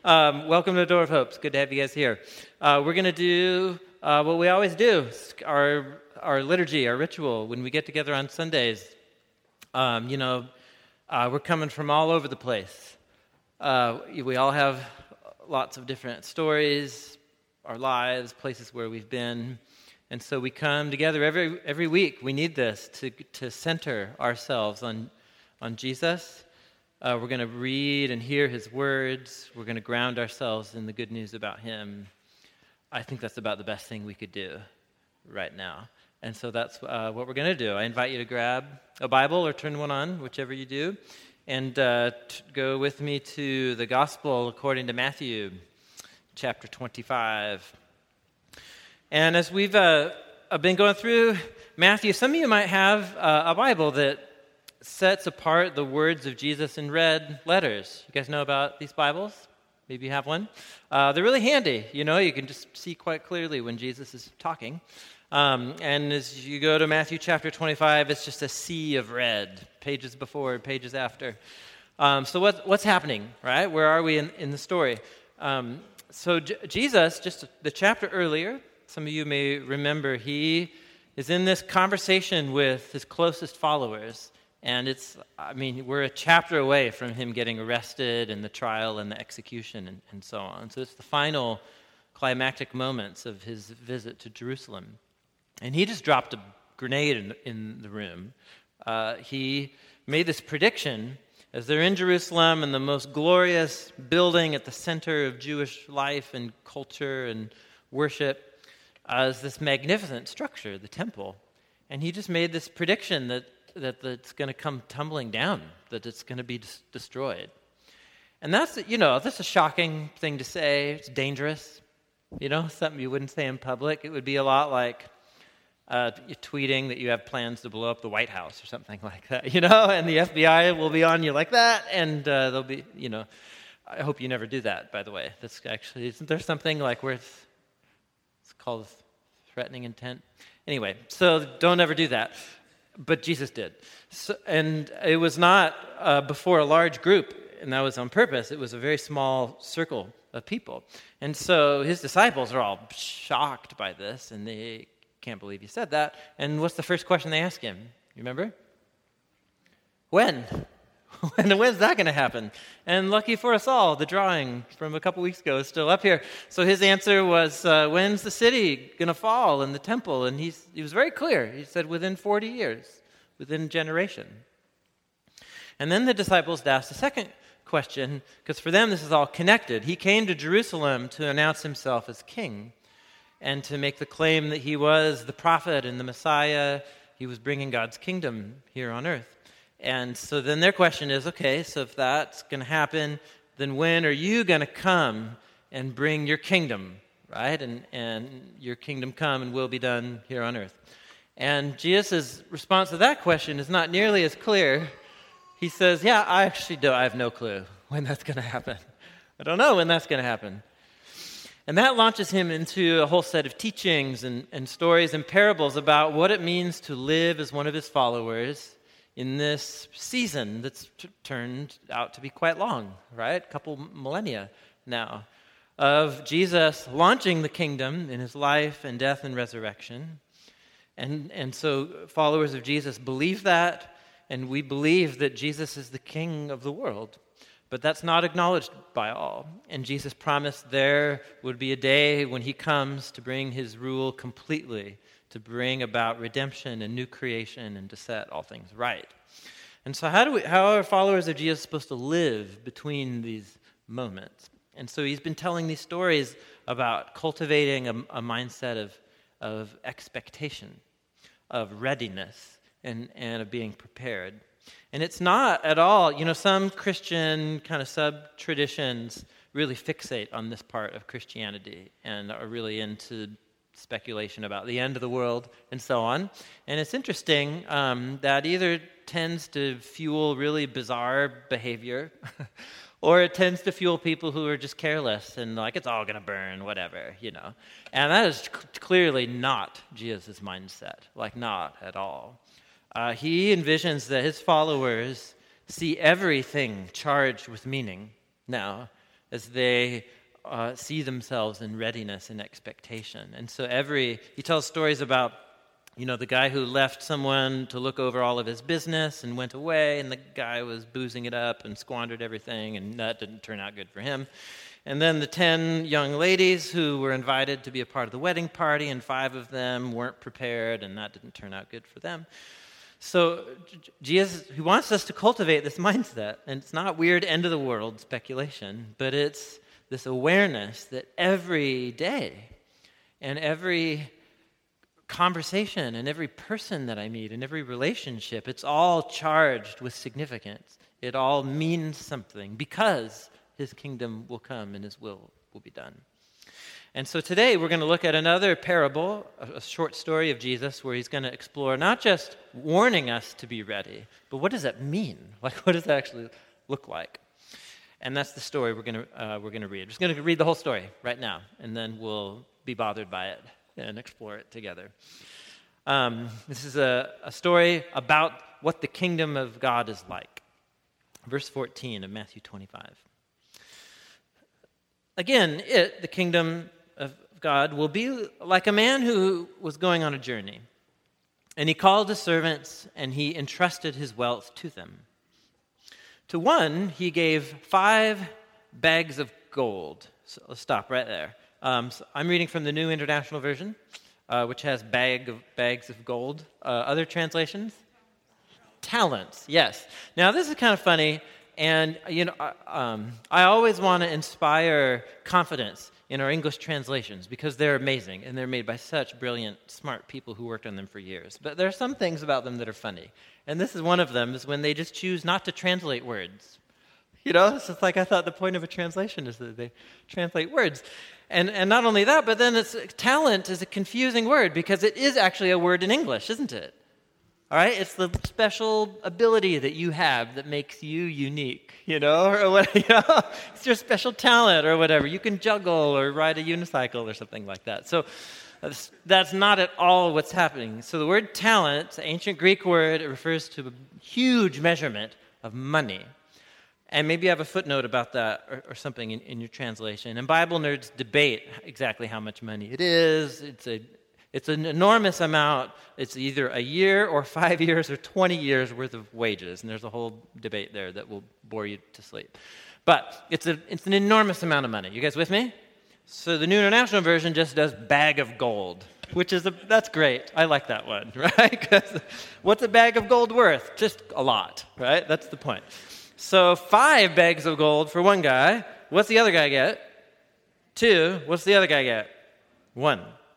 Welcome to Door of Hope. It's good to have you guys here. We're going to do what we always do, our liturgy, our ritual, when we get together on Sundays. We're coming from all over the place. We all have lots of different stories, our lives, places where we've been. And so we come together every week. We need this to center ourselves on Jesus. We're going to read and hear his words. We're going to ground ourselves in the good news about him. I think that's about the best thing we could do right now. And so that's what we're going to do. I invite you to grab a Bible or turn one on, whichever you do, and go with me to the Gospel according to Matthew, chapter 25. And as we've been going through Matthew, some of you might have a Bible that sets apart the words of Jesus in red letters. You guys know about these Bibles? Maybe you have one. They're really handy. You can just see quite clearly when Jesus is talking. And as you go to Matthew chapter 25, it's just a sea of red, pages before, pages after. So what's happening, right? Where are we in the story? So Jesus, just the chapter earlier, some of you may remember, he is in this conversation with his closest followers. And we're a chapter away from him getting arrested and the trial and the execution and so on. So it's the final climactic moments of his visit to Jerusalem. And he just dropped a grenade in the room. He made this prediction as they're in Jerusalem and the most glorious building at the center of Jewish life and culture and worship is this magnificent structure, the temple. And he just made this prediction that it's going to come tumbling down, that it's going to be destroyed. And that's a shocking thing to say. It's dangerous. Something you wouldn't say in public. It would be a lot like tweeting that you have plans to blow up the White House or something like that, and the FBI will be on you like that, and they'll be, I hope you never do that, by the way. That's actually, isn't there something like where it's called threatening intent? Anyway, so don't ever do that. But Jesus did. So, and it was not before a large group, and that was on purpose. It was a very small circle of people. And so his disciples are all shocked by this, and they can't believe he said that. And what's the first question they ask him? You remember? When? When's that going to happen? And lucky for us all, the drawing from a couple weeks ago is still up here. So his answer was, when's the city going to fall and the temple? And he was very clear. He said, within 40 years, within a generation. And then the disciples asked a second question, because for them this is all connected. He came to Jerusalem to announce himself as king and to make the claim that he was the prophet and the Messiah. He was bringing God's kingdom here on earth. And so then their question is, okay, so if that's going to happen, then when are you going to come and bring your kingdom, right? And your kingdom come and will be done here on earth. And Jesus' response to that question is not nearly as clear. He says, yeah, I have no clue when that's going to happen. I don't know when that's going to happen. And that launches him into a whole set of teachings and stories and parables about what it means to live as one of his followers in this season that's turned out to be quite long, right? A couple millennia now, of Jesus launching the kingdom in his life and death and resurrection. And so followers of Jesus believe that, and we believe that Jesus is the king of the world. But that's not acknowledged by all. And Jesus promised there would be a day when he comes to bring his rule completely, to bring about redemption and new creation and to set all things right. And so how are followers of Jesus supposed to live between these moments? And so he's been telling these stories about cultivating a mindset of expectation, of readiness, and of being prepared. And it's not at all, some Christian kind of sub-traditions really fixate on this part of Christianity and are really into speculation about the end of the world and so on. And it's interesting that either tends to fuel really bizarre behavior or it tends to fuel people who are just careless and like, it's all going to burn, whatever, And that is clearly not Jesus' mindset, like not at all. He envisions that his followers see everything charged with meaning now. as they see themselves in readiness and expectation. And so he tells stories about, the guy who left someone to look over all of his business and went away, and the guy was boozing it up and squandered everything, and that didn't turn out good for him. And then the 10 young ladies who were invited to be a part of the wedding party, and 5 of them weren't prepared, and that didn't turn out good for them. So Jesus, he wants us to cultivate this mindset, and it's not weird end-of-the-world speculation, but it's this awareness that every day and every conversation and every person that I meet and every relationship, it's all charged with significance. It all means something because his kingdom will come and his will be done. And so today we're going to look at another parable, a short story of Jesus, where he's going to explore not just warning us to be ready, but what does that mean? Like, what does that actually look like? And that's the story we're going to read. I'm just going to read the whole story right now, and then we'll be bothered by it and explore it together. This is a story about what the kingdom of God is like. Verse 14 of Matthew 25. Again, the kingdom of God, will be like a man who was going on a journey. And he called his servants, and he entrusted his wealth to them. To one, he gave 5 bags of gold. So let's stop right there. So I'm reading from the New International Version, which has bags of gold. Other translations? Talents, yes. Now, this is kind of funny, and I always want to inspire confidence in our English translations because they're amazing, and they're made by such brilliant, smart people who worked on them for years. But there are some things about them that are funny, and this is one of them, is when they just choose not to translate words. It's just like I thought the point of a translation is that they translate words. And not only that, but then talent is a confusing word because it is actually a word in English, isn't it? All right? It's the special ability that you have that makes you unique, or what, it's your special talent or whatever. You can juggle or ride a unicycle or something like that. So that's not at all what's happening. So the word talent, it's an ancient Greek word. It refers to a huge measurement of money. And maybe you have a footnote about that or something in your translation. And Bible nerds debate exactly how much money it is. It's an enormous amount. It's either a year or 5 years or 20 years worth of wages. And there's a whole debate there that will bore you to sleep. But it's an enormous amount of money. You guys with me? So the New International Version just does bag of gold, that's great. I like that one, right? Because what's a bag of gold worth? Just a lot, right? That's the point. So 5 bags of gold for one guy. What's the other guy get? 2. What's the other guy get? 1.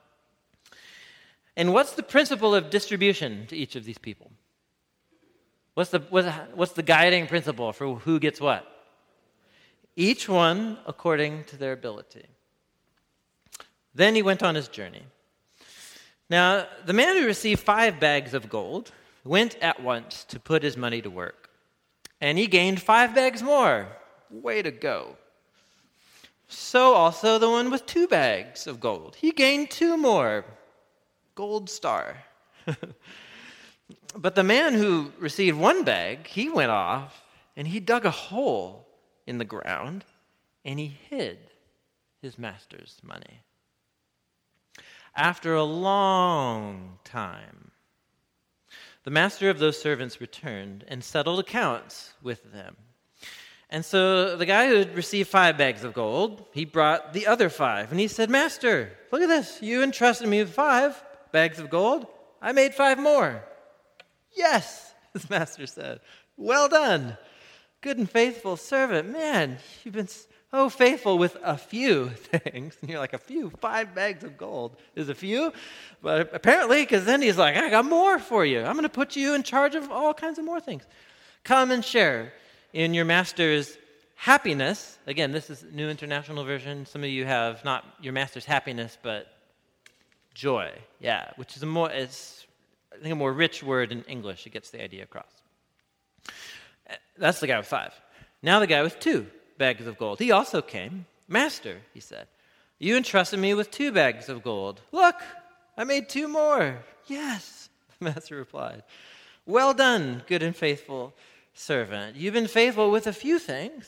And what's the principle of distribution to each of these people? What's the guiding principle for who gets what? Each one according to their ability. Then he went on his journey. Now, the man who received 5 bags of gold went at once to put his money to work. And he gained 5 bags more. Way to go. So also the one with 2 bags of gold. He gained 2 more. Gold star. But the man who received 1 bag, he went off and he dug a hole in the ground and he hid his master's money. After a long time, the master of those servants returned and settled accounts with them. And so the guy who had received 5 bags of gold, he brought the other 5. And he said, "Master, look at this. You entrusted me with 5 bags of gold. I made 5 more." "Yes," his master said. "Well done, good and faithful servant. Man, you've been so faithful with a few things." And you're like, a few? 5 bags of gold is a few? But apparently, because then he's like, "I got more for you. I'm going to put you in charge of all kinds of more things. Come and share in your master's happiness." Again, this is New International Version. Some of you have not your master's happiness, but joy. Yeah, which is a more rich word in English. It gets the idea across. That's the guy with 5. Now the guy with 2 bags of gold. He also came. "Master," he said, "you entrusted me with 2 bags of gold. Look, I made 2 more." "Yes," the master replied. "Well done, good and faithful servant. You've been faithful with a few things.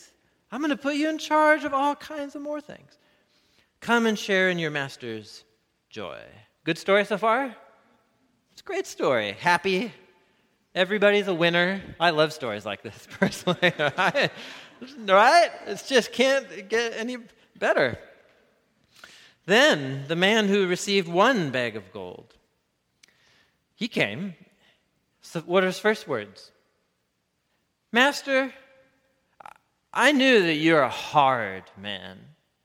I'm going to put you in charge of all kinds of more things. Come and share in your master's joy. Good story so far? It's a great story. Happy. Everybody's a winner. I love stories like this, personally. Right? It just can't get any better. Then the man who received 1 bag of gold, he came. So what are his first words? Master, I knew that you're a hard man.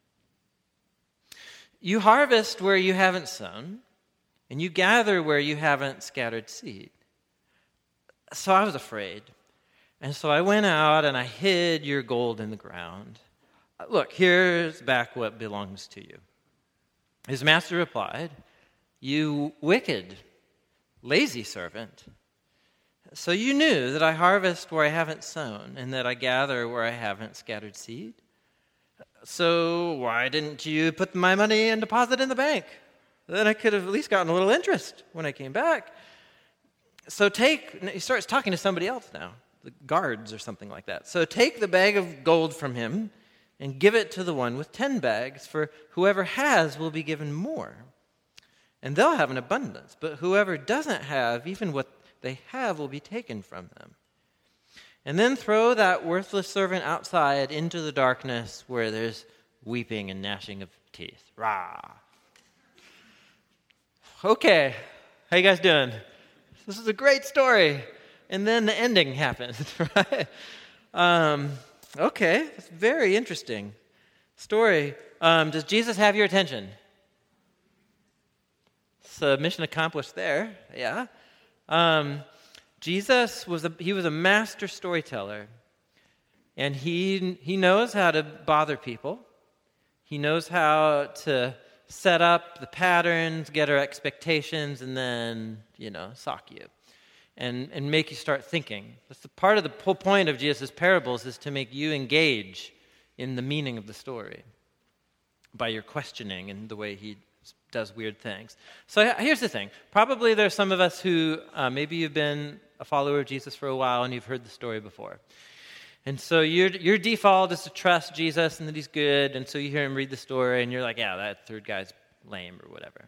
You harvest where you haven't sown, and you gather where you haven't scattered seed. So I was afraid. And so I went out and I hid your gold in the ground. Look, here's back what belongs to you. His master replied, you wicked, lazy servant. So you knew that I harvest where I haven't sown and that I gather where I haven't scattered seed? So why didn't you put my money and deposit in the bank? Then I could have at least gotten a little interest when I came back. So he starts talking to somebody else now, the guards or something like that. So take the bag of gold from him and give it to the one with 10 bags, for whoever has will be given more. And they'll have an abundance, but whoever doesn't have, even what they have will be taken from them. And then throw that worthless servant outside into the darkness where there's weeping and gnashing of teeth. Rah! Okay, how you guys doing? This is a great story. And then the ending happens, right? Okay, it's a very interesting story. Does Jesus have your attention? So mission accomplished there, yeah. Jesus was a master storyteller, and he knows how to bother people. He knows how to set up the patterns, get our expectations, and then, sock you and make you start thinking. That's the part of the whole point of Jesus' parables is to make you engage in the meaning of the story by your questioning and the way he does weird things. So here's the thing. Probably there's some of us who maybe you've been a follower of Jesus for a while and you've heard the story before. And so your default is to trust Jesus and that he's good, and so you hear him read the story and you're like, yeah, that third guy's lame or whatever.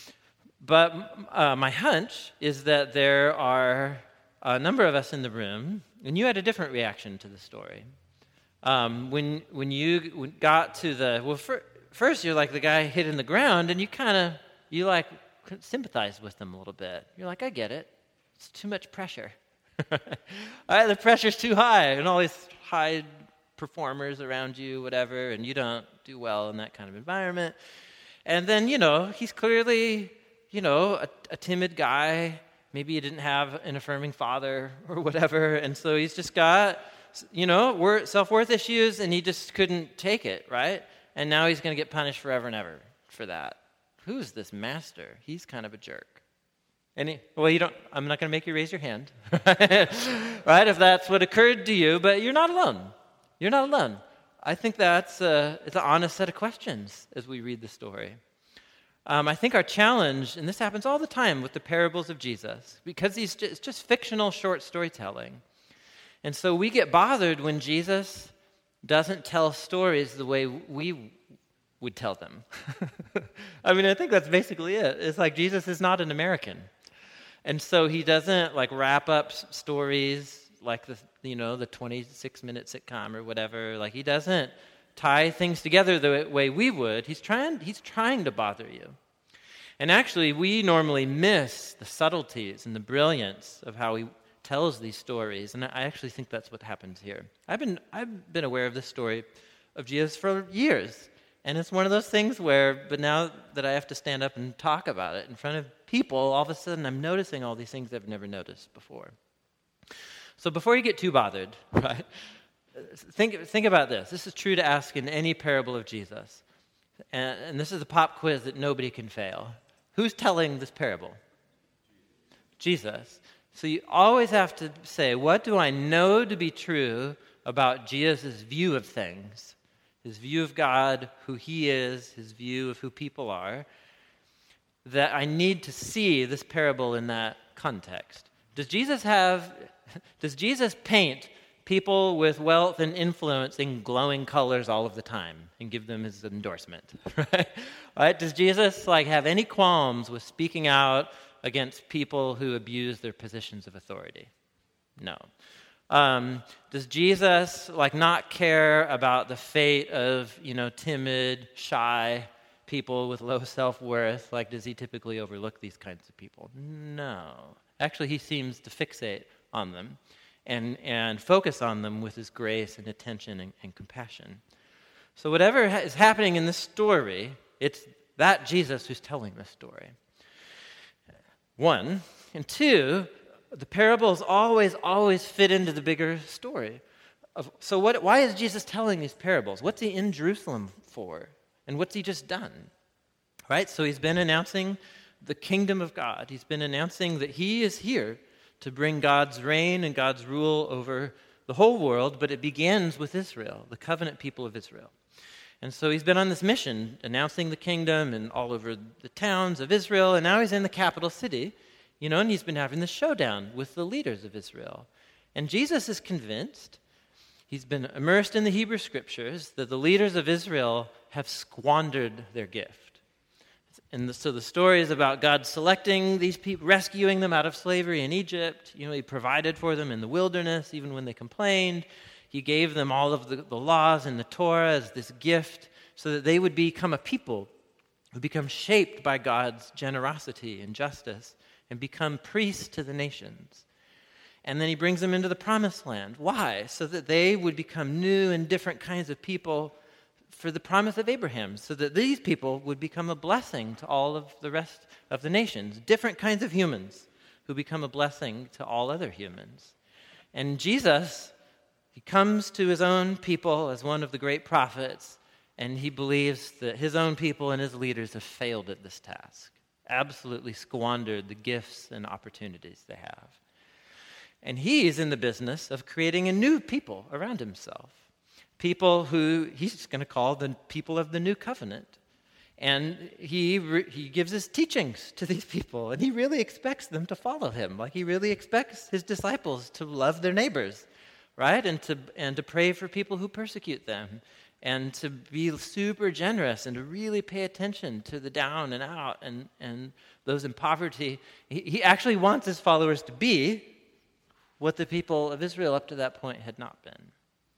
But my hunch is that there are a number of us in the room, and you had a different reaction to the story. When you got to first you're like the guy hit in the ground, and you sympathize with them a little bit. You're like, I get it. It's too much pressure. All right, the pressure's too high, and all these high performers around you, whatever, and you don't do well in that kind of environment. And then, he's clearly, a timid guy. Maybe he didn't have an affirming father or whatever, and so he's just got, self-worth issues, and he just couldn't take it, right? And now he's going to get punished forever and ever for that. Who's this master? He's kind of a jerk. I'm not going to make you raise your hand, right, if that's what occurred to you, but you're not alone. You're not alone. I think it's an honest set of questions as we read the story. I think our challenge, and this happens all the time with the parables of Jesus, because it's just fictional short storytelling. And so we get bothered when Jesus doesn't tell stories the way we would tell them. I think that's basically it. It's like Jesus is not an American. And so he doesn't wrap up stories like the 26-minute sitcom or whatever. Like he doesn't tie things together the way we would. He's trying to bother you. And actually, we normally miss the subtleties and the brilliance of how he tells these stories. And I actually think that's what happens here. I've been aware of this story of Jesus for years. And it's one of those things but now that I have to stand up and talk about it in front of people, all of a sudden I'm noticing all these things I've never noticed before. So before you get too bothered, right, think about this. This is true to ask in any parable of Jesus. And this is a pop quiz that nobody can fail. Who's telling this parable? Jesus. So you always have to say, what do I know to be true about Jesus' view of things? His view of God, who he is, his view of who people are, that I need to see this parable in that context. Does Jesus paint people with wealth and influence in glowing colors all of the time and give them his endorsement, right? Right? Does Jesus have any qualms with speaking out against people who abuse their positions of authority? No. Does Jesus not care about the fate of timid, shy people with low self-worth? Does he typically overlook these kinds of people? No. Actually, he seems to fixate on them and focus on them with his grace and attention and compassion. So whatever is happening in this story, it's that Jesus who's telling this story. One. And two, the parables always fit into the bigger story. So why is Jesus telling these parables? What's he in Jerusalem for? And what's he just done? Right? So he's been announcing the kingdom of God. He's been announcing that he is here to bring God's reign and God's rule over the whole world, but it begins with Israel, the covenant people of Israel. And so he's been on this mission, announcing the kingdom and all over the towns of Israel, and now he's in the capital city, and he's been having this showdown with the leaders of Israel. And Jesus is convinced, he's been immersed in the Hebrew Scriptures, that the leaders of Israel have squandered their gift. And so the story is about God selecting these people, rescuing them out of slavery in Egypt. He provided for them in the wilderness, even when they complained. He gave them all of the laws and the Torah as this gift so that they would become a people who become shaped by God's generosity and justice and become priests to the nations. And then he brings them into the promised land. Why? So that they would become new and different kinds of people for the promise of Abraham, so that these people would become a blessing to all of the rest of the nations, different kinds of humans who become a blessing to all other humans. And Jesus, he comes to his own people as one of the great prophets, and he believes that his own people and his leaders have failed at this task, absolutely squandered the gifts and opportunities they have. And he's in the business of creating a new people around himself. People who he's going to call the people of the new covenant. And he gives his teachings to these people, and he really expects them to follow him. He really expects his disciples to love their neighbors, right? And to pray for people who persecute them, and to be super generous, and to really pay attention to the down and out and those in poverty. He actually wants his followers to be what the people of Israel up to that point had not been.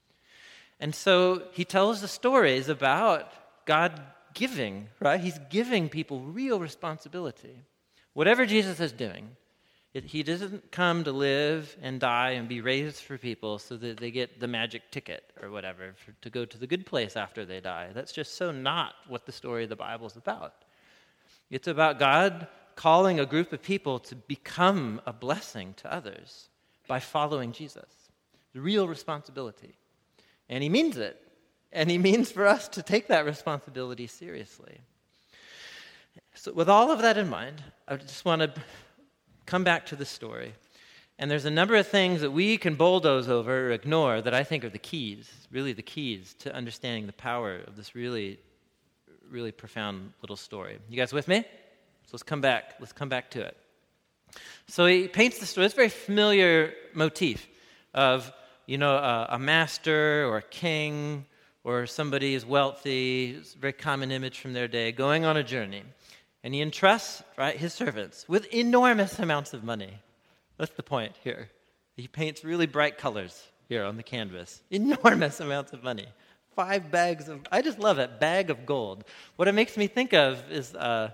And so he tells the stories about God giving, right? He's giving people real responsibility. Whatever Jesus is doing, he doesn't come to live and die and be raised for people so that they get the magic ticket or whatever to go to the good place after they die. That's just so not what the story of the Bible is about. It's about God calling a group of people to become a blessing to others by following Jesus. The real responsibility. And he means it. And he means for us to take that responsibility seriously. So with all of that in mind, I just want to come back to the story. And there's a number of things that we can bulldoze over or ignore that I think are the keys, really the keys to understanding the power of this really, really profound little story. You guys with me? So let's come back to it. So he paints the story. It's a very familiar motif of a master or a king or somebody is wealthy. It's a very common image from their day, going on a journey. And he entrusts, right, his servants with enormous amounts of money. That's the point here. He paints really bright colors here on the canvas. Enormous amounts of money. 5 bags of, I just love it, bag of gold. What it makes me think of is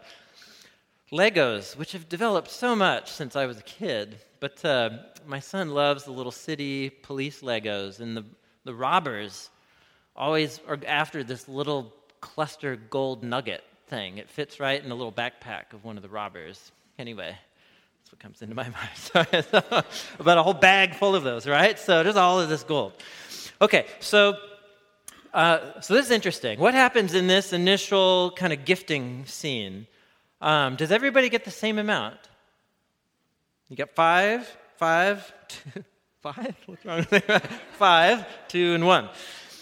Legos, which have developed so much since I was a kid. But my son loves the little city police Legos, and the robbers always are after this little cluster gold nugget thing. It fits right in a little backpack of one of the robbers. Anyway, that's what comes into my mind. About a whole bag full of those, right? So there's all of this gold. Okay, so this is interesting. What happens in this initial kind of gifting scene? Does everybody get the same amount? You got 5, 2, 5? What's wrong with that? 5, 2, and 1.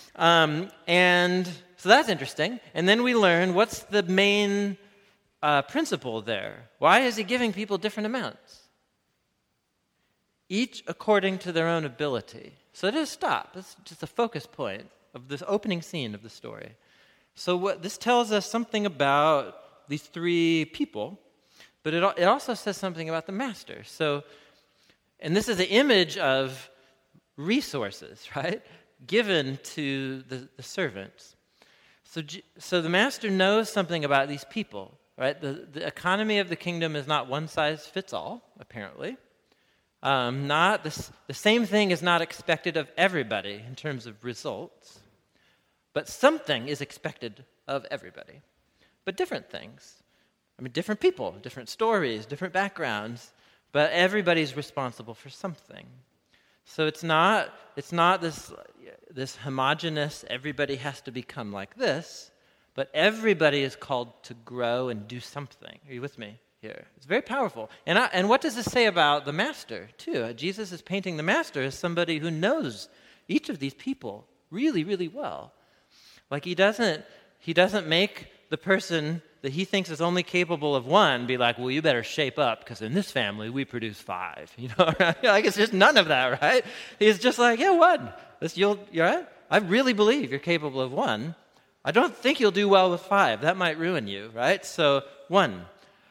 And so that's interesting. And then we learn what's the main principle there. Why is he giving people different amounts? Each according to their own ability. So it is stop. This is just a focus point of this opening scene of the story. So what this tells us something about these three people, but it also says something about the master. So, and this is an image of resources, right, given to the servants. So the master knows something about these people, right? The economy of the kingdom is not one size fits all, apparently. Not the same thing is not expected of everybody in terms of results, but something is expected of everybody. But different things. I mean, different people, different stories, different backgrounds, but everybody's responsible for something. So it's not this homogeneous, everybody has to become like this, but everybody is called to grow and do something. Are you with me here? It's very powerful. And what does this say about the master, too? Jesus is painting the master as somebody who knows each of these people really, really well. Like he doesn't make the person that he thinks is only capable of one be like, well, you better shape up because in this family we produce 5. You know, right? Like it's just none of that, right? He's just like, yeah, 1. You're right. I really believe you're capable of 1. I don't think you'll do well with 5. That might ruin you, right? So 1.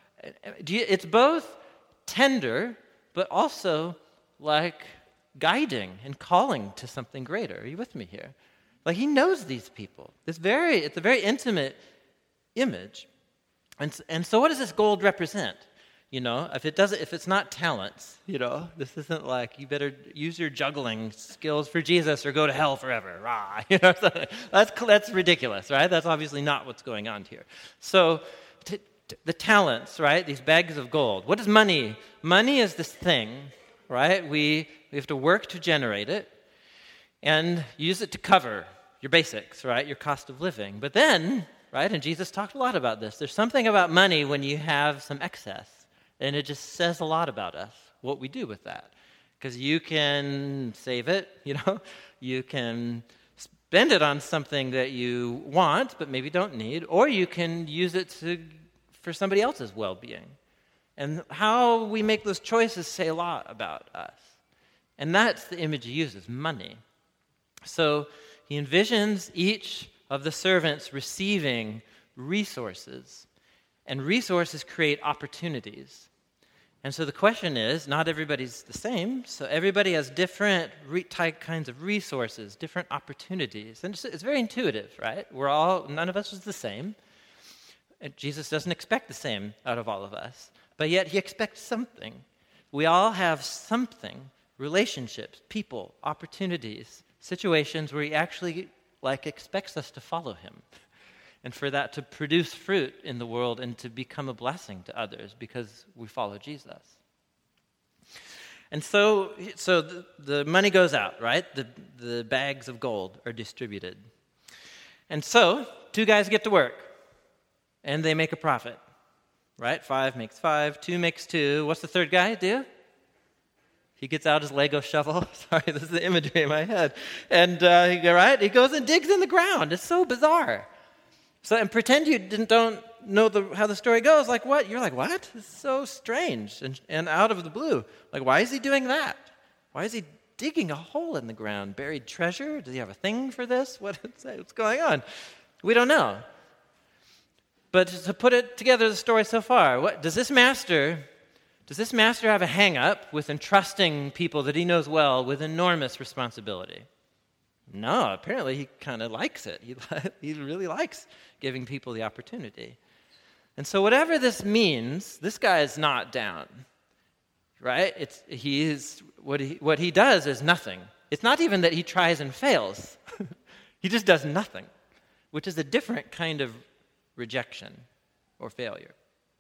It's both tender, but also like guiding and calling to something greater. Are you with me here? Like he knows these people. It's a very intimate image. And so what does this gold represent? You know, if it's not talents, you know, this isn't like you better use your juggling skills for Jesus or go to hell forever. Rah, you know, that's ridiculous, right? That's obviously not what's going on here. So the talents, right? These bags of gold. What is money? Money is this thing, right? We have to work to generate it and use it to cover your basics, right? Your cost of living. But then, right, and Jesus talked a lot about this, there's something about money when you have some excess, and it just says a lot about us, what we do with that. Because you can save it, you know, you can spend it on something that you want but maybe don't need, or you can use it for somebody else's well-being. And how we make those choices say a lot about us. And that's the image he uses, money. So he envisions each of the servants receiving resources, and resources create opportunities. And so the question is, not everybody's the same, so everybody has different kinds of resources, different opportunities. And it's very intuitive, right? None of us is the same. And Jesus doesn't expect the same out of all of us, but yet he expects something. We all have something, relationships, people, opportunities, situations where he actually expects us to follow him and for that to produce fruit in the world and to become a blessing to others because we follow Jesus. And so the money goes out, right? The bags of gold are distributed. And so 2 guys get to work and they make a profit, right? 5 makes 5, 2 makes 2. What's the third guy do? He gets out his Lego shovel. Sorry, this is the imagery in my head. And he goes and digs in the ground. It's so bizarre. So, and pretend you don't know how the story goes. Like what? You're like, what? It's so strange and out of the blue. Like, why is he doing that? Why is he digging a hole in the ground? Buried treasure? Does he have a thing for this? What's going on? We don't know. But to put it together, the story so far, does this master have a hang-up with entrusting people that he knows well with enormous responsibility? No, apparently he kind of likes it. He really likes giving people the opportunity. And so whatever this means, this guy is not down, right? What he does is nothing. It's not even that he tries and fails. He just does nothing, which is a different kind of rejection or failure.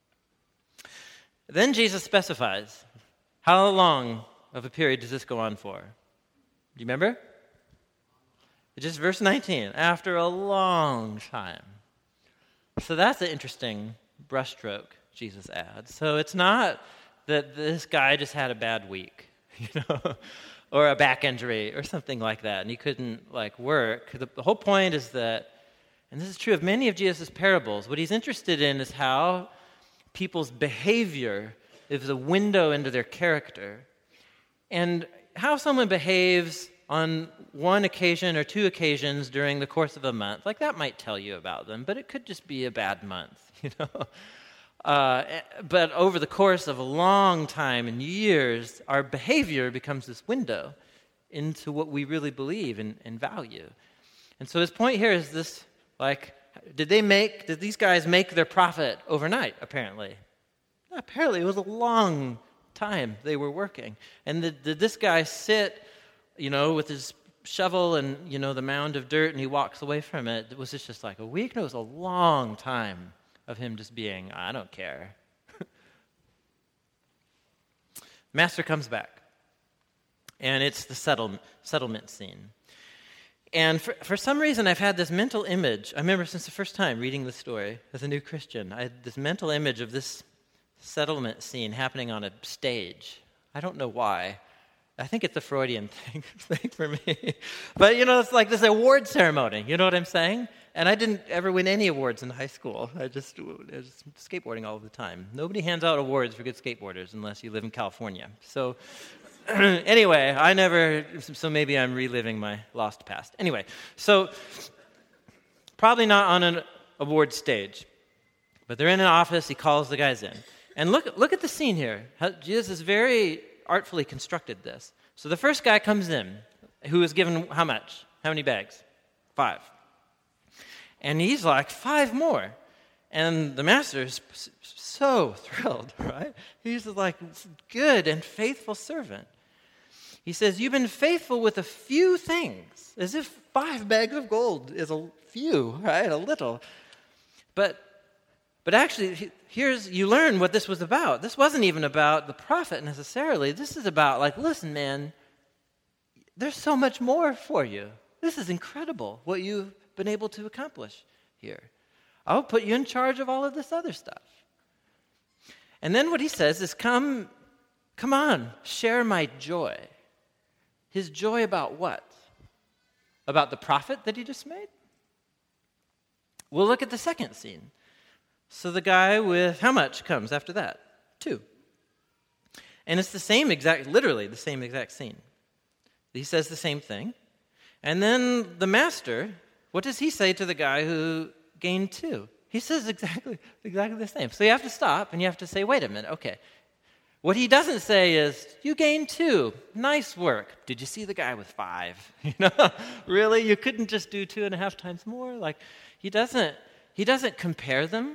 Then Jesus specifies, how long of a period does this go on for? Do you remember? It's just verse 19, after a long time. So that's an interesting brushstroke Jesus adds. So it's not that this guy just had a bad week, or a back injury or something like that, and he couldn't work. The whole point is that, and this is true of many of Jesus' parables, what he's interested in is how people's behavior is a window into their character. And how someone behaves on one occasion or two occasions during the course of a month, like that might tell you about them, but it could just be a bad month, But over the course of a long time and years, our behavior becomes this window into what we really believe and value. And so his point here is this, did these guys make their profit overnight, apparently? Apparently, it was a long time they were working. And did this guy sit, with his shovel and, the mound of dirt, and he walks away from it? Was this just like a week? No, it was a long time of him just being, I don't care. Master comes back, and it's the settlement scene. And for some reason, I've had this mental image. I remember since the first time reading the story as a new Christian, I had this mental image of this settlement scene happening on a stage. I don't know why. I think it's a Freudian thing for me. But, it's like this award ceremony. You know what I'm saying? And I didn't ever win any awards in high school. I was skateboarding all the time. Nobody hands out awards for good skateboarders unless you live in California. So anyway, so maybe I'm reliving my lost past. Anyway, so probably not on an award stage, but they're in an office. He calls the guys in. And look at the scene here. Jesus has very artfully constructed this. So the first guy comes in, who is given how much? How many bags? 5. And he's like, 5 more. And the master is so thrilled, right? He's like, good and faithful servant. He says, you've been faithful with a few things, as if 5 bags of gold is a few, right? A little. But actually, you learn what this was about. This wasn't even about the profit necessarily. This is about listen, man, there's so much more for you. This is incredible what you've been able to accomplish here. I'll put you in charge of all of this other stuff. And then what he says is, come on, share my joy. His joy about what? About the profit that he just made? We'll look at the second scene. So the guy with how much comes after that? 2. And it's literally the same exact scene. He says the same thing. And then the master, what does he say to the guy who gained 2? He says exactly the same. So you have to stop and you have to say, wait a minute, okay. What he doesn't say is, you gained 2. Nice work. Did you see the guy with 5? Really? You couldn't just do 2.5 times more? He doesn't compare them.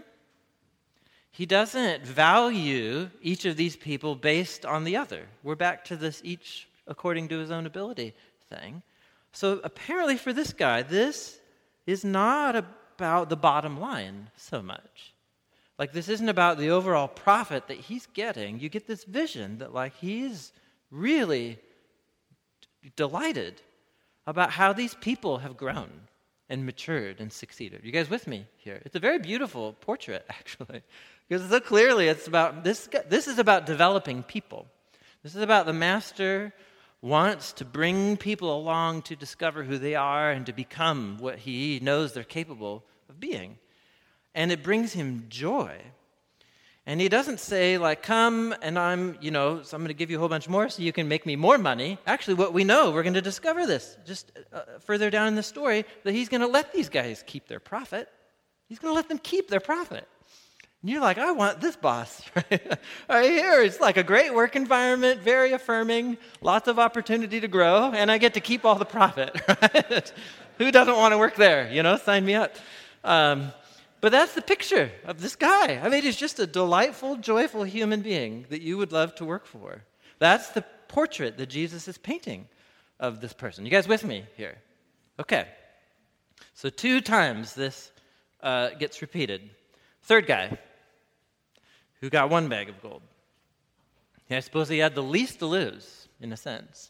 He doesn't value each of these people based on the other. We're back to this each according to his own ability thing. So apparently for this guy, this is not about the bottom line so much. This isn't about the overall profit that he's getting. You get this vision that he's really delighted about how these people have grown and matured and succeeded. You guys with me here? It's a very beautiful portrait, actually. Because so clearly it's about this is about developing people. This is about the master wants to bring people along to discover who they are and to become what he knows they're capable of being. And it brings him joy. And he doesn't say, come and so I'm going to give you a whole bunch more so you can make me more money. Actually, what we know, we're going to discover this just further down in the story, that he's going to let these guys keep their profit. He's going to let them keep their profit. And you're like, I want this boss. Right here, it's a great work environment, very affirming, lots of opportunity to grow, and I get to keep all the profit. Right? Who doesn't want to work there? Sign me up. But that's the picture of this guy. He's just a delightful, joyful human being that you would love to work for. That's the portrait that Jesus is painting of this person. You guys with me here? Okay. So 2 times this gets repeated. Third guy, who got 1 bag of gold. I suppose he had the least to lose, in a sense.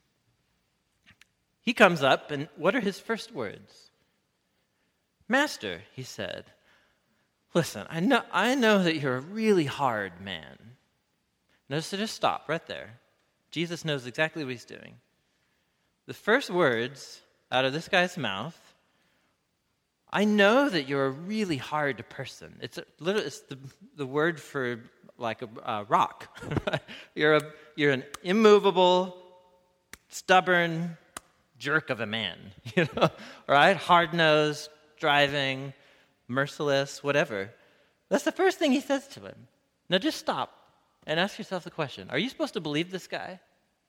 He comes up, and what are his first words? Master, he said, listen, I know that you're a really hard man. Notice to just stop right there. Jesus knows exactly what he's doing. The first words out of this guy's mouth, I know that you're a really hard person. It's the word for a rock. You're an immovable, stubborn, jerk of a man, right? Hard-nosed, driving, merciless, whatever. That's the first thing he says to him. Now just stop and ask yourself the question, are you supposed to believe this guy?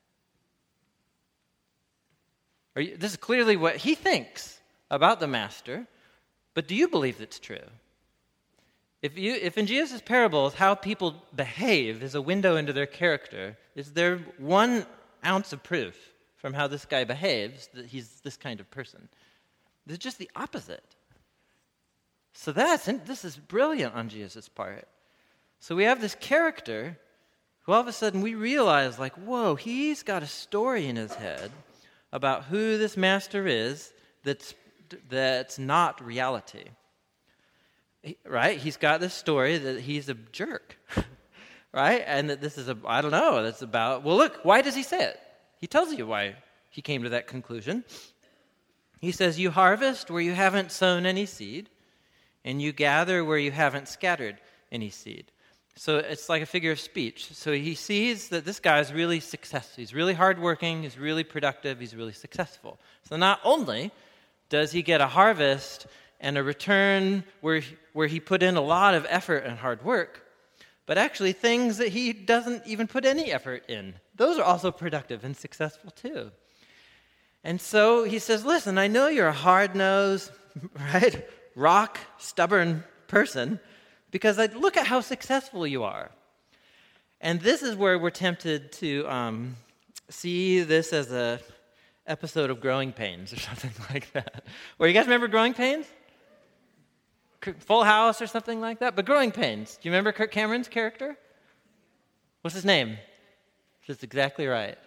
This is clearly what he thinks about the master, but do you believe it's true? If in Jesus' parables how people behave is a window into their character, is there 1 ounce of proof from how this guy behaves that he's this kind of person? It's just the opposite. So this is brilliant on Jesus' part. So we have this character who all of a sudden we realize, like, whoa, he's got a story in his head about who this master is that's not reality. Right? He's got this story that he's a jerk. Right? And that this is that's about, well, look, why does he say it? He tells you why he came to that conclusion. He says, you harvest where you haven't sown any seed, and you gather where you haven't scattered any seed. So it's like a figure of speech. So he sees that this guy is really successful. He's really hardworking, he's really productive, he's really successful. So not only does he get a harvest and a return where he put in a lot of effort and hard work, but actually things that he doesn't even put any effort in, those are also productive and successful too. And so he says, listen, I know you're a hard-nosed, right, rock, stubborn person, because look at how successful you are. And this is where we're tempted to see this as a episode of Growing Pains or something like that. Where you guys remember Growing Pains? Full House or something like that? But Growing Pains. Do you remember Kirk Cameron's character? What's his name? That's exactly right.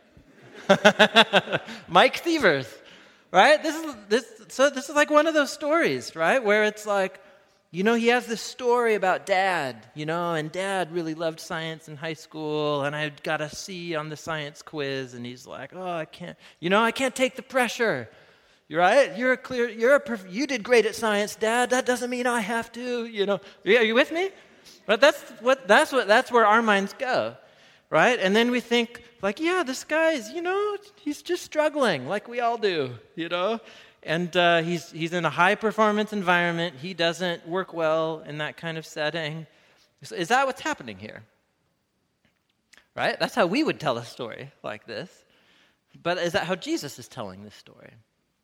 Mike Sievers. Right? This is like one of those stories, right? Where it's like, he has this story about Dad, and Dad really loved science in high school, and I got a C on the science quiz, and he's like, oh, I can't take the pressure. You're right? You did great at science, Dad. That doesn't mean I have to, Are you with me? But that's where our minds go, right? And then we think, like, yeah, this guy's, he's just struggling, like we all do, And he's in a high-performance environment. He doesn't work well in that kind of setting. Is that what's happening here? Right? That's how we would tell a story like this. But is that how Jesus is telling this story?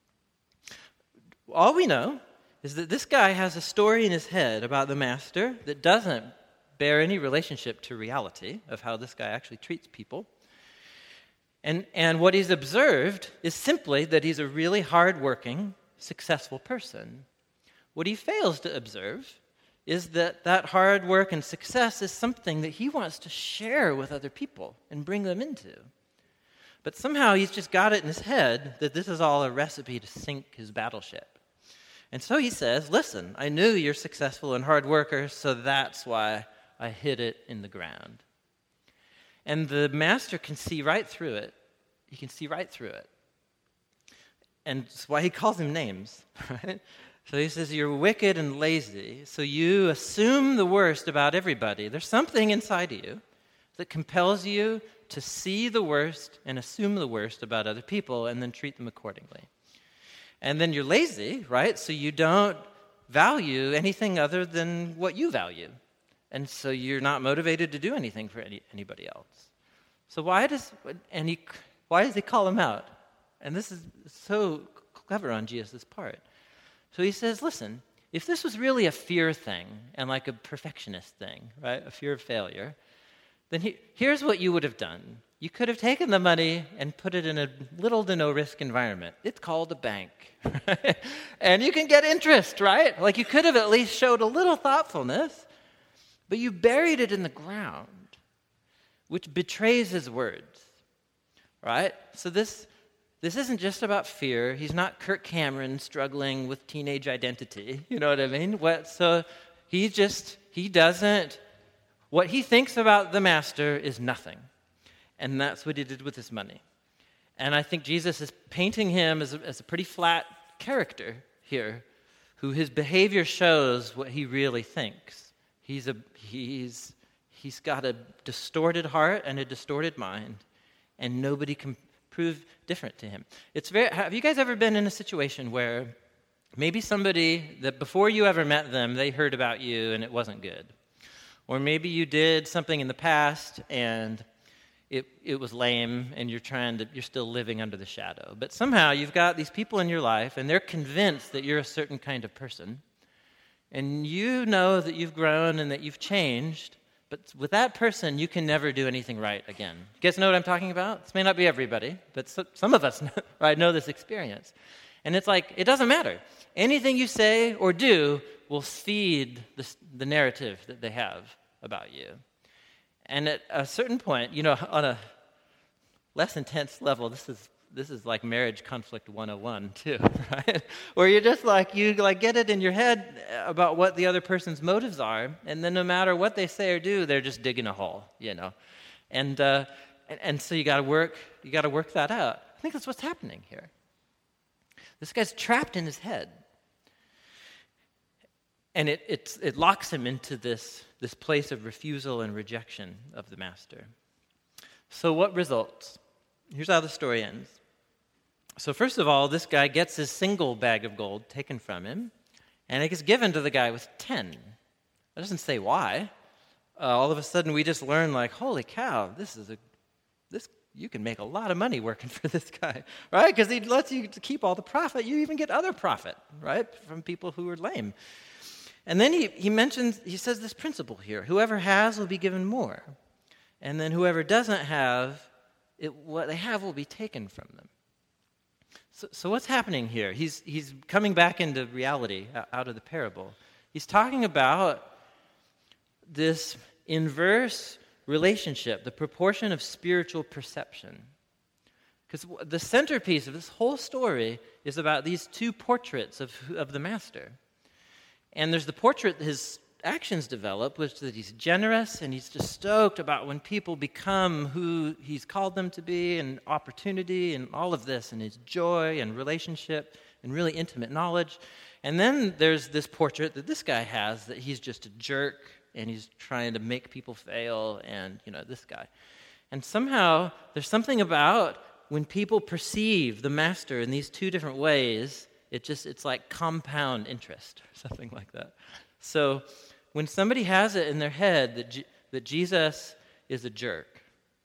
All we know is that this guy has a story in his head about the master that doesn't bear any relationship to reality of how this guy actually treats people. And what he's observed is simply that he's a really hardworking, successful person. What he fails to observe is that hard work and success is something that he wants to share with other people and bring them into. But somehow he's just got it in his head that this is all a recipe to sink his battleship. And so he says, listen, I knew you're successful and hard worker, so that's why I hid it in the ground. And the master can see right through it. He can see right through it. And that's why he calls him names, right? So he says, you're wicked and lazy, so you assume the worst about everybody. There's something inside of you that compels you to see the worst and assume the worst about other people and then treat them accordingly. And then you're lazy, right? So you don't value anything other than what you value. And so you're not motivated to do anything for anybody else. So why does he call him out? And this is so clever on Jesus' part. So he says, listen, if this was really a fear thing and like a perfectionist thing, right, a fear of failure, then here's what you would have done. You could have taken the money and put it in a little to no risk environment. It's called a bank. And you can get interest, right? Like you could have at least showed a little thoughtfulness, but you buried it in the ground, which betrays his words, right? So this isn't just about fear. He's not Kirk Cameron struggling with teenage identity. You know what I mean? What he thinks about the master is nothing. And that's what he did with his money. And I think Jesus is painting him as a pretty flat character here, who his behavior shows what he really thinks. He's got a distorted heart and a distorted mind, and nobody can prove different to him. Have you guys ever been in a situation where maybe somebody that before you ever met them, they heard about you and it wasn't good? Or maybe you did something in the past and it was lame and you're still living under the shadow. But somehow you've got these people in your life and they're convinced that you're a certain kind of person. And you know that you've grown and that you've changed, but with that person, you can never do anything right again. You guys know what I'm talking about? This may not be everybody, but some of us know this experience. And it's like, it doesn't matter. Anything you say or do will feed the narrative that they have about you. And at a certain point, on a less intense level, this is like marriage conflict 101 too, right? Where you're just you get it in your head about what the other person's motives are, and then no matter what they say or do, they're just digging a hole, And so you got to work that out. I think that's what's happening here. This guy's trapped in his head. And it locks him into this place of refusal and rejection of the master. So what results? Here's how the story ends. So first of all, this guy gets his single bag of gold taken from him, and it gets given to the guy with 10. It doesn't say why. All of a sudden, we just learn, holy cow, you can make a lot of money working for this guy, right? Because he lets you keep all the profit. You even get other profit, right, from people who are lame. And then he says this principle here: whoever has will be given more, and then whoever doesn't have, what they have will be taken from them. So what's happening here? He's coming back into reality out of the parable. He's talking about this inverse relationship, the proportion of spiritual perception. Because the centerpiece of this whole story is about these two portraits of the master. And there's the portrait that his actions develop, which is that he's generous and he's just stoked about when people become who he's called them to be, and opportunity and all of this, and his joy and relationship and really intimate knowledge. And then there's this portrait that this guy has, that he's just a jerk and he's trying to make people fail, and this guy. And somehow there's something about when people perceive the master in these two different ways, it's like compound interest or something like that. So when somebody has it in their head that Jesus is a jerk,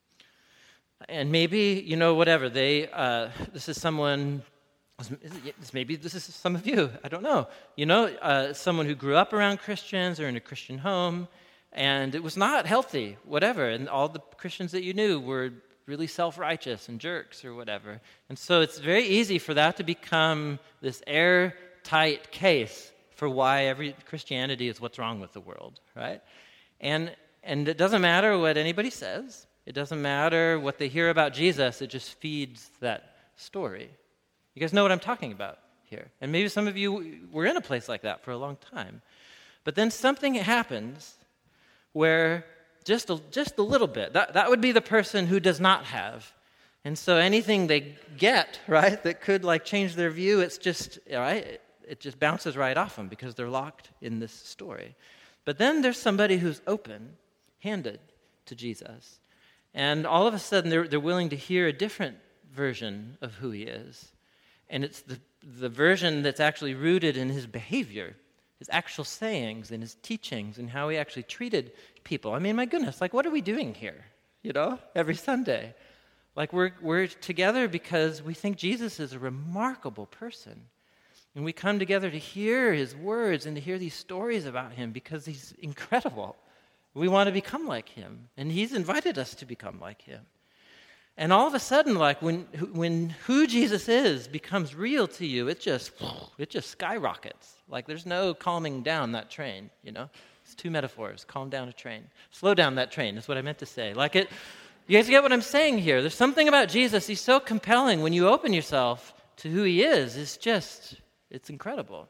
and maybe, whatever, this is someone, maybe this is some of you, I don't know, someone who grew up around Christians or in a Christian home, and it was not healthy, whatever, and all the Christians that you knew were really self-righteous and jerks or whatever. And so it's very easy for that to become this airtight case for why every Christianity is what's wrong with the world, right? And it doesn't matter what anybody says. It doesn't matter what they hear about Jesus. It just feeds that story. You guys know what I'm talking about here. And maybe some of you were in a place like that for a long time. But then something happens where just a little bit, that would be the person who does not have. And so anything they get, right, that could change their view, it's just, right, it just bounces right off them because they're locked in this story. But then there's somebody who's open-handed to Jesus. And all of a sudden they're willing to hear a different version of who he is. And it's the version that's actually rooted in his behavior, his actual sayings and his teachings and how he actually treated people. I mean, my goodness, what are we doing here, every Sunday? We're together because we think Jesus is a remarkable person. And we come together to hear his words and to hear these stories about him because he's incredible. We want to become like him, and he's invited us to become like him. And all of a sudden, when who Jesus is becomes real to you, it just skyrockets. There's no calming down that train, It's two metaphors: calm down a train, slow down that train. Is what I meant to say. You guys get what I'm saying here? There's something about Jesus. He's so compelling when you open yourself to who he is. It's incredible.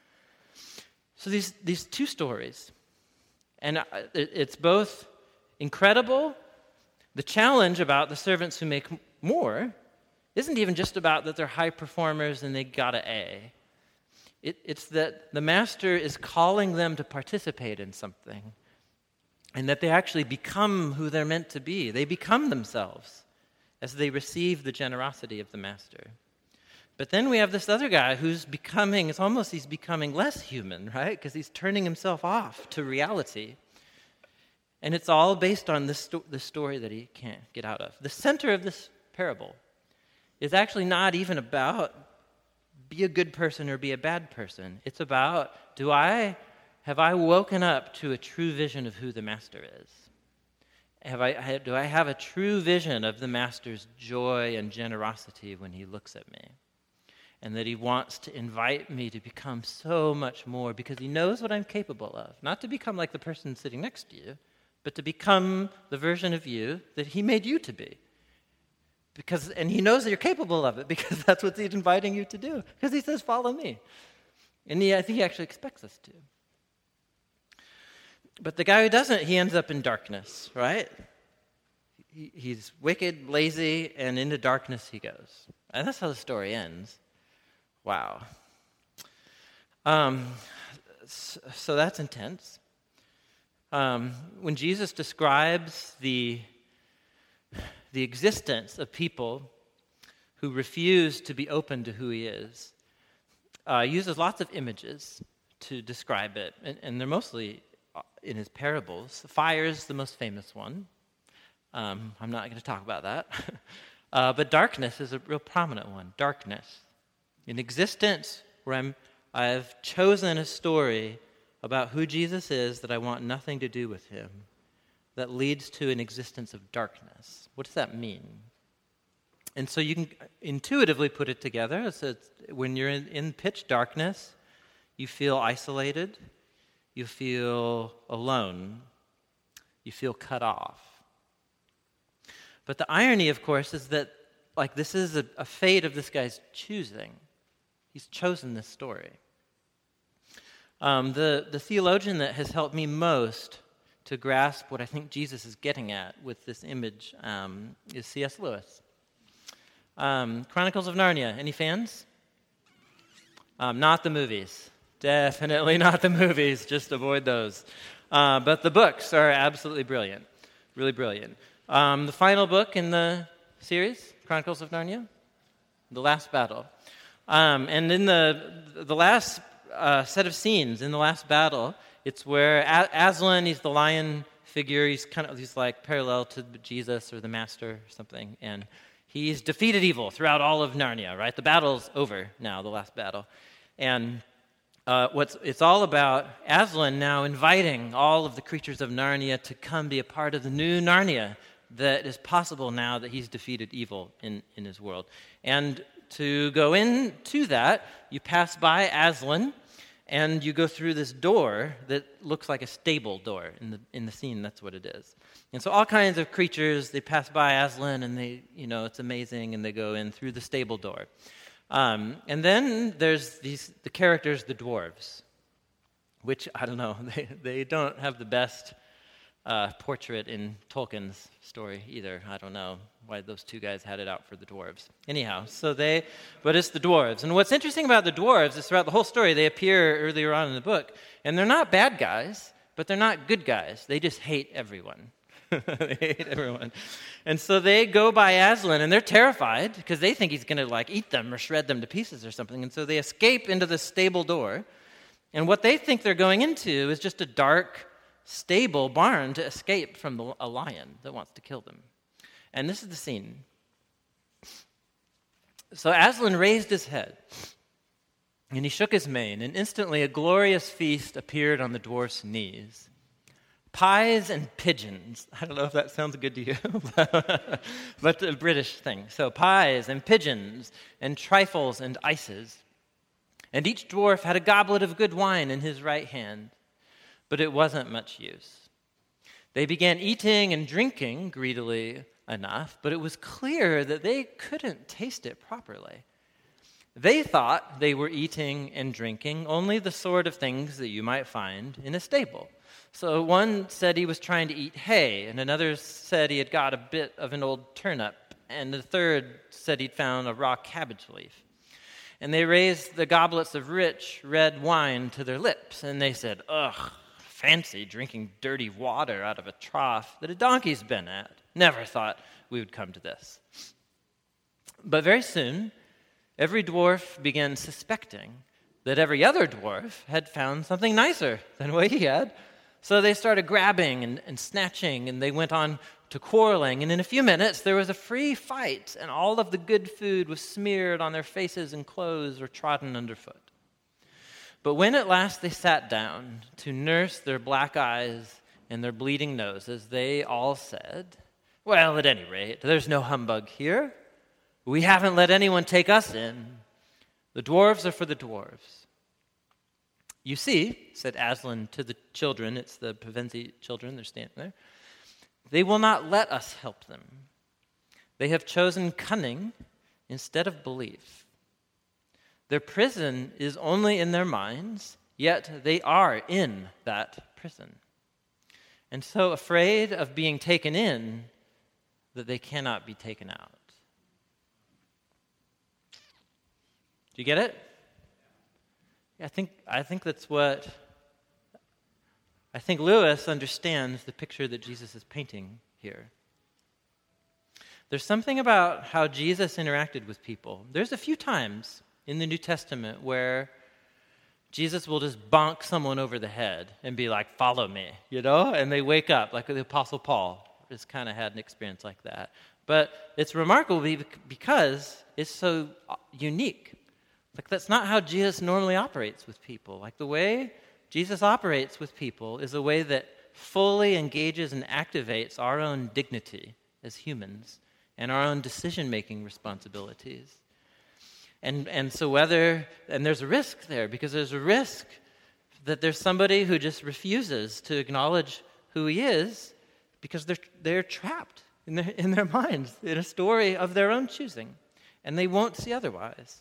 So these two stories, and it's both incredible. The challenge about the servants who make more isn't even just about that they're high performers and they got an A. It's that the master is calling them to participate in something, and that they actually become who they're meant to be. They become themselves. as they receive the generosity of the master. But then we have this other guy who's becoming, he's becoming less human, right? Because he's turning himself off to reality. And it's all based on this story that he can't get out of. The center of this parable is actually not even about be a good person or be a bad person. It's about, have I woken up to a true vision of who the master is? Do I have a true vision of the master's joy and generosity when he looks at me? And that he wants to invite me to become so much more because he knows what I'm capable of. Not to become like the person sitting next to you, but to become the version of you that he made you to be. And he knows that you're capable of it because that's what he's inviting you to do. Because he says, follow me. And I think he actually expects us to. But the guy who doesn't, he ends up in darkness, right? He's wicked, lazy, and into darkness he goes. And that's how the story ends. Wow. So that's intense. When Jesus describes the existence of people who refuse to be open to who he is, he uses lots of images to describe it, and they're mostly in his parables. Fire's the most famous one. I'm not going to talk about that. But darkness is a real prominent one. Darkness. An existence where I've chosen a story about who Jesus is that I want nothing to do with him, that leads to an existence of darkness. What does that mean? And so you can intuitively put it together. So when you're in pitch darkness, you feel isolated, you feel alone, you feel cut off. But the irony, of course, is that this is a fate of this guy's choosing. He's chosen this story. The theologian that has helped me most to grasp what I think Jesus is getting at with this image is C.S. Lewis. Chronicles of Narnia. Any fans? Not the movies. Definitely not the movies. Just avoid those. But the books are absolutely brilliant. Really brilliant. The final book in the series, Chronicles of Narnia, The Last Battle. And in the last set of scenes, in the last battle, it's where Aslan, he's the lion figure, he's parallel to Jesus or the master or something, and he's defeated evil throughout all of Narnia, right? The battle's over now, the last battle. And it's all about Aslan now inviting all of the creatures of Narnia to come be a part of the new Narnia that is possible now that he's defeated evil in his world. And to go into that, you pass by Aslan, and you go through this door that looks like a stable door in the scene. That's what it is. And so all kinds of creatures, they pass by Aslan, and it's amazing, and they go in through the stable door. And then there's the characters, the dwarves, which, I don't know, they don't have the best portrait in Tolkien's story either. I don't know why those two guys had it out for the dwarves. Anyhow, but it's the dwarves. And what's interesting about the dwarves is throughout the whole story, they appear earlier on in the book, and they're not bad guys, but they're not good guys. They just hate everyone. They hate everyone. And so they go by Aslan, and they're terrified because they think he's going to eat them or shred them to pieces or something. And so they escape into the stable door. And what they think they're going into is just a dark, stable barn to escape from a lion that wants to kill them. And this is the scene. So Aslan raised his head, and he shook his mane, and instantly a glorious feast appeared on the dwarf's knees. Pies and pigeons. I don't know if that sounds good to you, but a British thing. So pies and pigeons and trifles and ices. And each dwarf had a goblet of good wine in his right hand, but it wasn't much use. They began eating and drinking greedily enough, but it was clear that they couldn't taste it properly. They thought they were eating and drinking only the sort of things that you might find in a stable. So one said he was trying to eat hay, and another said he had got a bit of an old turnip, and the third said he'd found a raw cabbage leaf. And they raised the goblets of rich red wine to their lips, and they said, "Ugh, fancy drinking dirty water out of a trough that a donkey's been at. Never thought we would come to this. But very soon, every dwarf began suspecting that every other dwarf had found something nicer than what he had. So they started grabbing and snatching, and they went on to quarreling. And in a few minutes, there was a free fight, and all of the good food was smeared on their faces and clothes or trodden underfoot. But when at last they sat down to nurse their black eyes and their bleeding noses, they all said, "Well, at any rate, there's no humbug here. We haven't let anyone take us in. The dwarves are for the dwarves." "You see," said Aslan to the children, it's the Pevensie children, they're standing there, "they will not let us help them. They have chosen cunning instead of belief. Their prison is only in their minds, yet they are in that prison, and so afraid of being taken in that they cannot be taken out." Do you get it? Yeah, I think that's what I think Lewis understands the picture that Jesus is painting here. There's something about how Jesus interacted with people. There's a few times in the New Testament where Jesus will just bonk someone over the head and be like, "Follow me," and they wake up, like the Apostle Paul has kind of had an experience like that. But it's remarkable because it's so unique. Like, that's not how Jesus normally operates with people. Like, the way Jesus operates with people is a way that fully engages and activates our own dignity as humans and our own decision-making responsibilities. And so there's a risk there, because there's a risk that there's somebody who just refuses to acknowledge who he is because they're trapped in their minds in a story of their own choosing, and they won't see otherwise.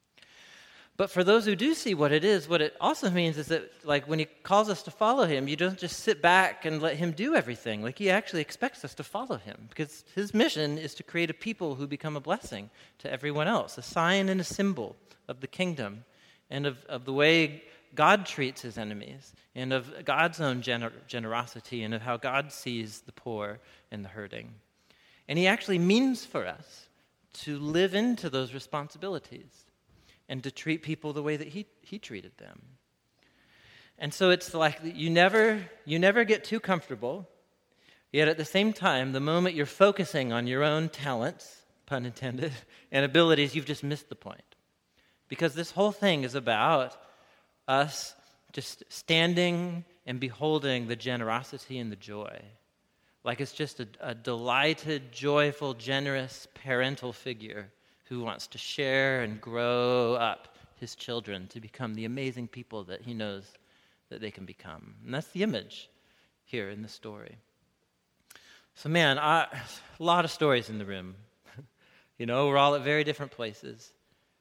But for those who do see what it is, what it also means is that, like, when he calls us to follow him, you don't just sit back and let him do everything. Like, he actually expects us to follow him, because his mission is to create a people who become a blessing to everyone else, a sign and a symbol of the kingdom and of the way God treats his enemies and of God's own generosity and of how God sees the poor and the hurting. And he actually means for us to live into those responsibilities and to treat people the way that he treated them. And so it's like you never get too comfortable, yet at the same time, the moment you're focusing on your own talents, pun intended, and abilities, you've just missed the point. Because this whole thing is about us just standing and beholding the generosity and the joy. Like, it's just a delighted, joyful, generous parental figure who wants to share and grow up his children to become the amazing people that he knows that they can become. And that's the image here in the story. So, man, a lot of stories in the room. We're all at very different places.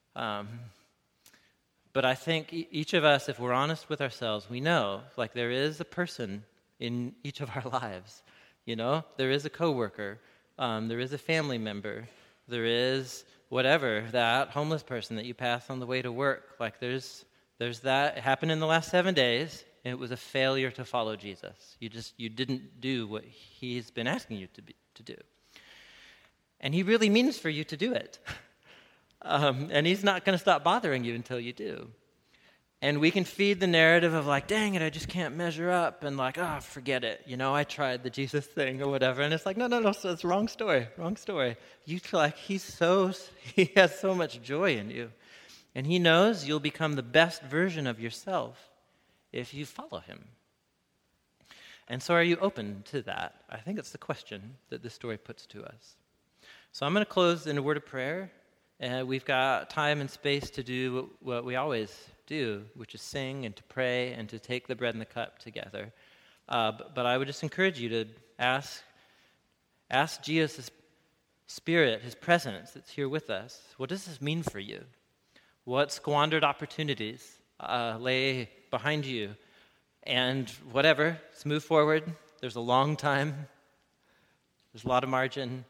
But I think each of us, if we're honest with ourselves, we know, like, there is a person in each of our lives. There is a coworker, there is a family member, there is whatever, that homeless person that you pass on the way to work. Like, there's that. It happened in the last 7 days, and it was a failure to follow Jesus. You didn't do what he's been asking you to do. And he really means for you to do it. And he's not going to stop bothering you until you do. And we can feed the narrative of, like, dang it, I just can't measure up, and like, forget it. I tried the Jesus thing or whatever. And it's like, no, so it's wrong story. You feel like he has so much joy in you. And he knows you'll become the best version of yourself if you follow him. And so are you open to that? I think it's the question that this story puts to us. So I'm going to close in a word of prayer. We've got time and space to do what we always do, which is sing and to pray and to take the bread and the cup together. But I would just encourage you to ask Jesus' Spirit, his presence that's here with us, what does this mean for you? What squandered opportunities lay behind you? And whatever, let's move forward. There's a long time. There's a lot of margin.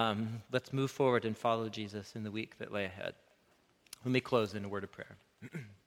Let's move forward and follow Jesus in the week that lay ahead. Let me close in a word of prayer.